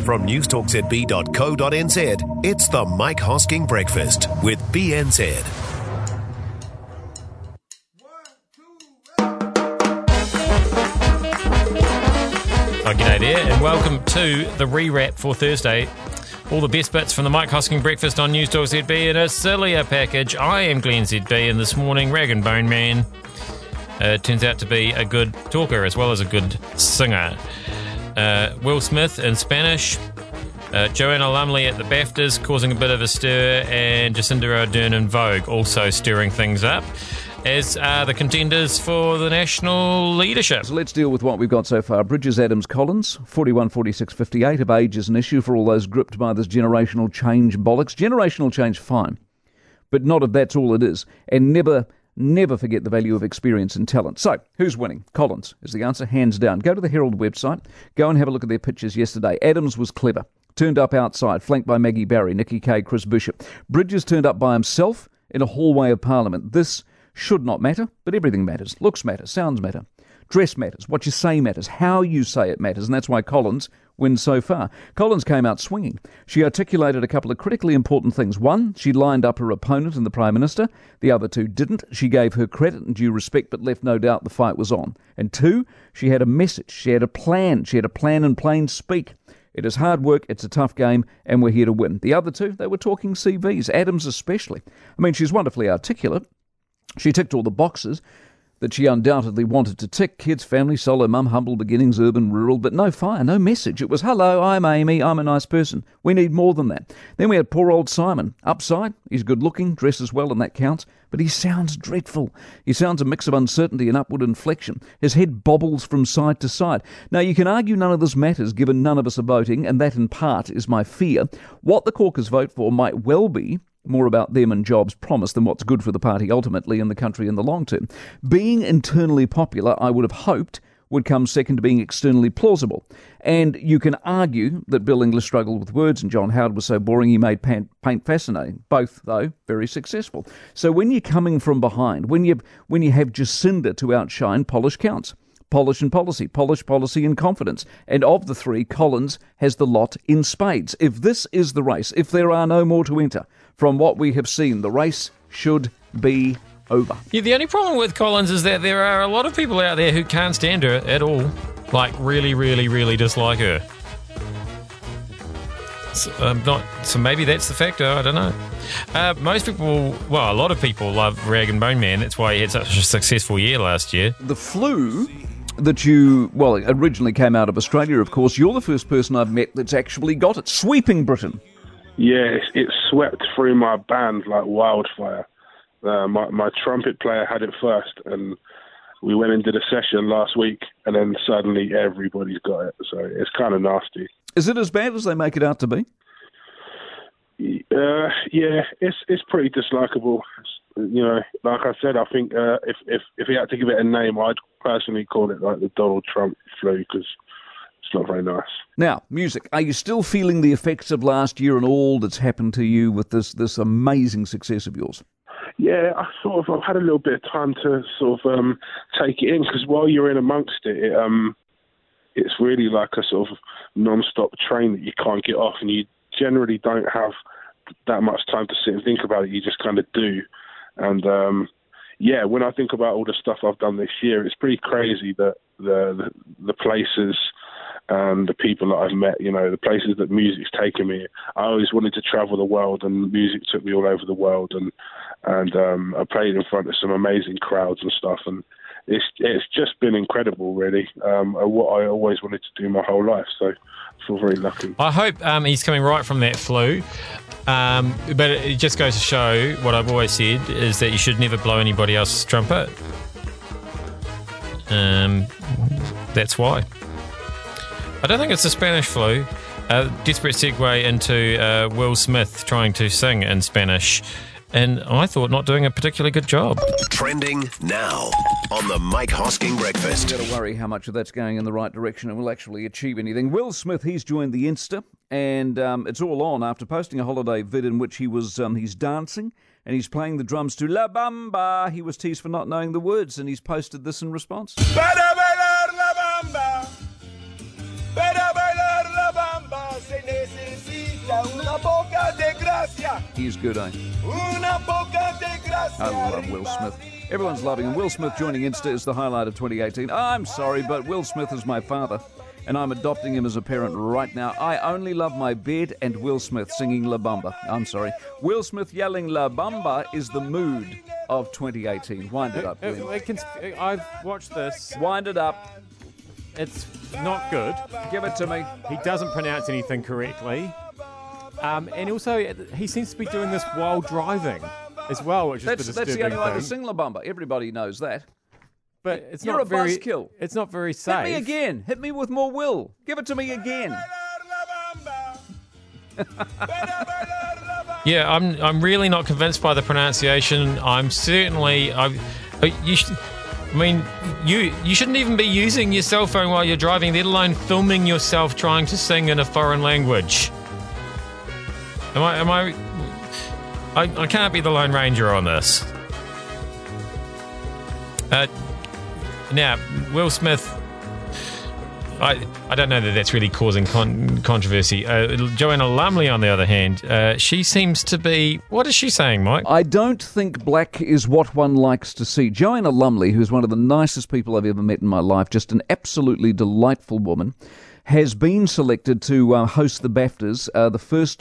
From newstalkzb.co.nz, it's the Mike Hosking Breakfast with BNZ. Oh, g'day there, and welcome to the rewrap for Thursday. All the best bits from the Mike Hosking Breakfast on News Talk ZB in a sillier package. I am Glenn ZB, and this morning, Rag and Bone Man turns out to be a good talker as well as a good singer. Will Smith in Spanish, Joanna Lumley at the BAFTAs causing a bit of a stir, and Jacinda Ardern in Vogue also stirring things up, as are the contenders for the national leadership. So let's deal with what we've got so far. Bridges, Adams, Collins, 41, 46, 58. If age is an issue for all those gripped by this generational change bollocks. Generational change, fine, but not if that's all it is. And never forget the value of experience and talent. So, who's winning? Collins is the answer, hands down. Go to the Herald website. Go and have a look at their pictures yesterday. Adams was clever. Turned up outside, flanked by Maggie Barry, Nikki Kay, Chris Bishop. Bridges turned up by himself in a hallway of Parliament. This should not matter, but everything matters. Looks matter, sounds matter, dress matters, what you say matters, how you say it matters, and that's why Collins wins so far. Collins came out swinging. She articulated a couple of critically important things. One, she lined up her opponent and the Prime Minister. The other two didn't. She gave her credit and due respect, but left no doubt the fight was on. And two, she had a message. She had a plan. She had a plan in plain speak. It is hard work, it's a tough game, and we're here to win. The other two, they were talking CVs, Adams especially. I mean, she's wonderfully articulate. She ticked all the boxes that she undoubtedly wanted to tick. Kids, family, solo mum, humble beginnings, urban, rural, but no fire, no message. It was, hello, I'm Amy, I'm a nice person. We need more than that. Then we had poor old Simon. Upside, he's good looking, dresses well, and that counts, but he sounds dreadful. He sounds a mix of uncertainty and upward inflection. His head bobbles from side to side. Now, you can argue none of this matters, given none of us are voting, and that in part is my fear. What the caucus vote for might well be more about them and jobs promised than what's good for the party ultimately in the country in the long term. Being internally popular, I would have hoped, would come second to being externally plausible. And you can argue that Bill English struggled with words and John Howard was so boring he made paint fascinating. Both, though, very successful. So when you're coming from behind, when you have Jacinda to outshine, polish counts. Polish and policy, polish, policy and confidence. And of the three, Collins has the lot in spades. If this is the race, if there are no more to enter, from what we have seen, the race should be over. Yeah, the only problem with Collins is that there are a lot of people out there who can't stand her at all. Like, really, really, really dislike her. So maybe that's the factor, I don't know. Most people, well, a lot of people love Rag and Bone Man. That's why he had such a successful year last year. The flu that you, well, originally came out of Australia, of course. You're the first person I've met that's actually got it, sweeping Britain. Yeah, it swept through my band like wildfire. My trumpet player had it first, and we went and did a session last week, and then suddenly everybody's got it. So it's kind of nasty. Is it as bad as they make it out to be? Yeah, it's pretty dislikable. You know, like I said, I think if he had to give it a name, I'd personally call it like the Donald Trump flu, because it's not very nice. Now, music. Are you still feeling the effects of last year and all that's happened to you with this amazing success of yours? Yeah, I've had a little bit of time to sort of take it in, because while you're in amongst it, it's really like a sort of non-stop train that you can't get off, and you generally don't have that much time to sit and think about it. You just kind of do. And when I think about all the stuff I've done this year, it's pretty crazy that the places and the people that I've met, you know, the places that music's taken me. I always wanted to travel the world, and music took me all over the world, and I played in front of some amazing crowds and stuff, and it's just been incredible, really. What I always wanted to do my whole life, so I feel very lucky. I hope he's coming right from that flu, but it just goes to show what I've always said, is that you should never blow anybody else's trumpet. That's why. I don't think it's the Spanish flu. Desperate segue into Will Smith trying to sing in Spanish, and I thought not doing a particularly good job. Trending now on the Mike Hosking Breakfast. Don't worry how much of that's going in the right direction and will actually achieve anything. Will Smith, he's joined the Insta, and it's all on after posting a holiday vid in which he was he's dancing and he's playing the drums to La Bamba. He was teased for not knowing the words, and he's posted this in response. Para bailar la bamba, para bailar la bamba, He's good, eh? I love Will Smith. Everyone's loving him. Will Smith joining Insta is the highlight of 2018. I'm sorry, but Will Smith is my father, and I'm adopting him as a parent right now. I only love my bed and Will Smith singing La Bamba. I'm sorry. Will Smith yelling La Bamba is the mood of 2018. Wind it up, Glenn. I've watched this. Wind it up. It's not good. Give it to me. He doesn't pronounce anything correctly. And also, he seems to be doing this while driving as well, which is the disturbing That's the only way to thing. sing La Bamba. Everybody knows that. But it's You're not a very. buzzkill. It's not very safe. Hit me again. Hit me with more will. Give it to me again. Yeah, I'm really not convinced by the pronunciation. I'm certainly you shouldn't even be using your cell phone while you're driving, let alone filming yourself trying to sing in a foreign language. I can't be the Lone Ranger on this. Now, Will Smith, I don't know that that's really causing controversy. Joanna Lumley, on the other hand, she seems to be... What is she saying, Mike? I don't think black is what one likes to see. Joanna Lumley, who's one of the nicest people I've ever met in my life, just an absolutely delightful woman, has been selected to host the BAFTAs, the first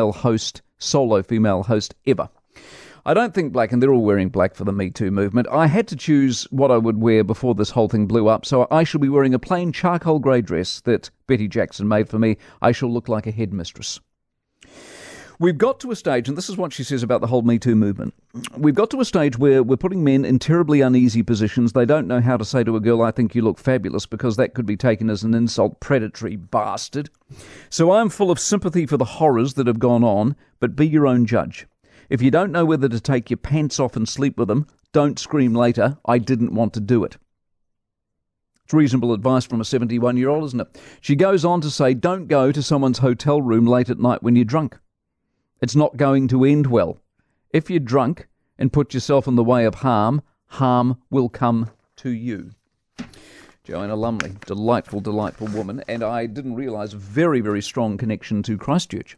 solo female host ever. I don't think black, and they're all wearing black for the Me Too movement. I had to choose what I would wear before this whole thing blew up, so I shall be wearing a plain charcoal grey dress that Betty Jackson made for me. I shall look like a headmistress. We've got to a stage, and this is what she says about the whole Me Too movement. We've got to a stage where we're putting men in terribly uneasy positions. They don't know how to say to a girl, I think you look fabulous, because that could be taken as an insult. Predatory bastard. So I'm full of sympathy for the horrors that have gone on, but be your own judge. If you don't know whether to take your pants off and sleep with them, don't scream later, I didn't want to do it. It's reasonable advice from a 71-year-old, isn't it? She goes on to say, don't go to someone's hotel room late at night when you're drunk. It's not going to end well. If you're drunk and put yourself in the way of harm, harm will come to you. Joanna Lumley, delightful, delightful woman, and I didn't realise a very, very strong connection to Christchurch.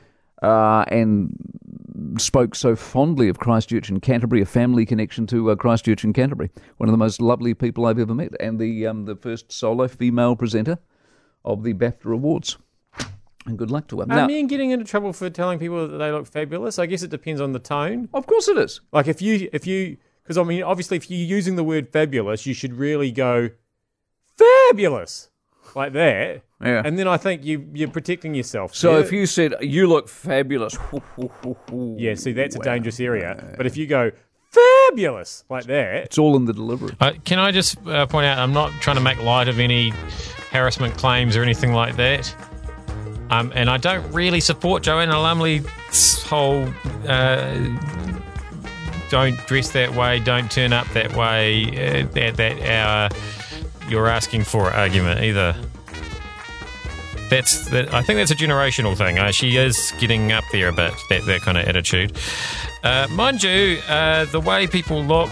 And spoke so fondly of Christchurch and Canterbury, a family connection to Christchurch and Canterbury. One of the most lovely people I've ever met, and the first solo female presenter of the BAFTA Awards. And good luck to her. Are men getting into trouble for telling people that they look fabulous? I guess it depends on the tone. Of course it is. Like if you, because I mean, obviously, if you're using the word fabulous, you should really go fabulous like that. Yeah. And then I think you're protecting yourself. So if you said, you look fabulous. Yeah, see, that's a dangerous area. But if you go fabulous like that. It's all in the delivery. Can I just point out, I'm not trying to make light of any harassment claims or anything like that. And I don't really support Joanna Lumley's whole don't dress that way, don't turn up that way at that hour you're asking for argument either. I think that's a generational thing. She is getting up there a bit, that kind of attitude. Mind you, the way people look,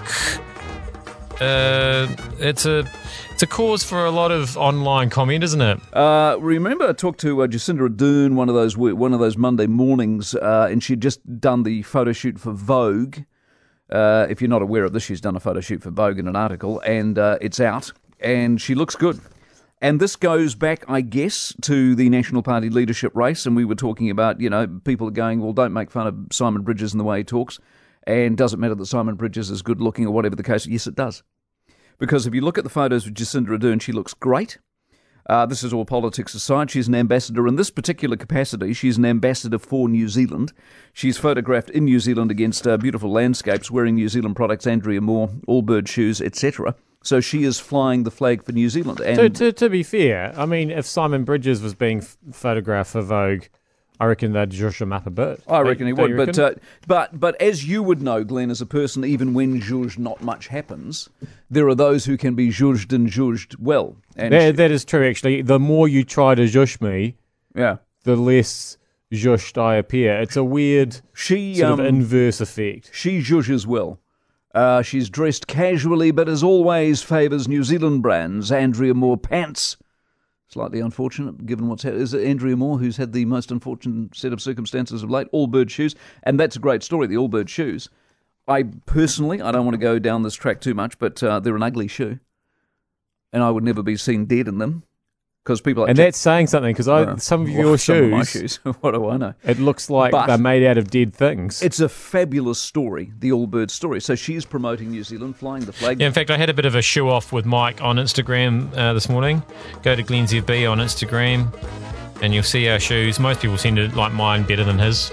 it's a cause for a lot of online comment, isn't it? Remember, I talked to Jacinda Ardern one of those Monday mornings, and she'd just done the photo shoot for Vogue. If you're not aware of this, she's done a photo shoot for Vogue in an article, and it's out, and she looks good. And this goes back, I guess, to the National Party leadership race, and we were talking about, people are going, well, don't make fun of Simon Bridges and the way he talks, and does it matter that Simon Bridges is good looking or whatever the case? Yes, it does. Because if you look at the photos of Jacinda Ardern, she looks great. This is all politics aside. She's an ambassador in this particular capacity. She's an ambassador for New Zealand. She's photographed in New Zealand against beautiful landscapes, wearing New Zealand products, Andrea Moore, Allbird shoes, etc. So she is flying the flag for New Zealand. And to be fair, I mean, if Simon Bridges was being photographed for Vogue, I reckon they'd zhuzh him up a bit. I reckon he would. But as you would know, Glenn, as a person, even when zhuzh not much happens, there are those who can be zhuzhed and zhuzhed well. And that is true, actually. The more you try to zhuzh me, the less zhuzhed I appear. It's a weird sort of inverse effect. She zhuzhes well. She's dressed casually, but as always favours New Zealand brands. Andrea Moore pants, Slightly unfortunate, given what's happened. Is it Andrea Moore who's had the most unfortunate set of circumstances of late? Allbirds shoes. And that's a great story, the Allbirds shoes. I personally don't want to go down this track too much, but they're an ugly shoe. And I would never be seen dead in them. Because people and that's saying something, because some of your shoes, my shoes, what do I know? It looks like they're made out of dead things. It's a fabulous story, the Allbirds story. So she's promoting New Zealand, flying the flag. Yeah, in fact, I had a bit of a show-off with Mike on Instagram this morning. Go to Glenn ZB on Instagram, and you'll see our shoes. Most people seem to like mine better than his.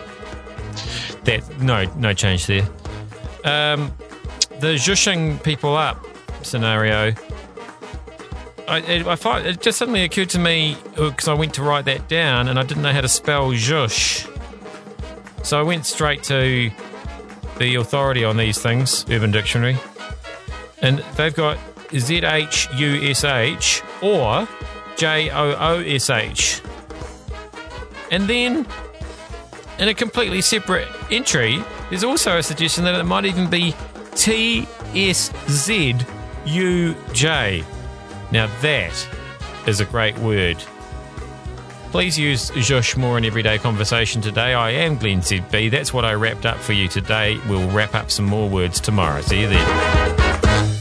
No change there. The zhushing people up scenario... I find it just suddenly occurred to me because I went to write that down and I didn't know how to spell zhush. So I went straight to the authority on these things, Urban Dictionary, and they've got ZHUSH or JOOSH. And then in a completely separate entry, there's also a suggestion that it might even be TSZUJ. Now that is a great word. Please use zhush more in everyday conversation today. I am Glenn ZB. That's what I wrapped up for you today. We'll wrap up some more words tomorrow. See you then.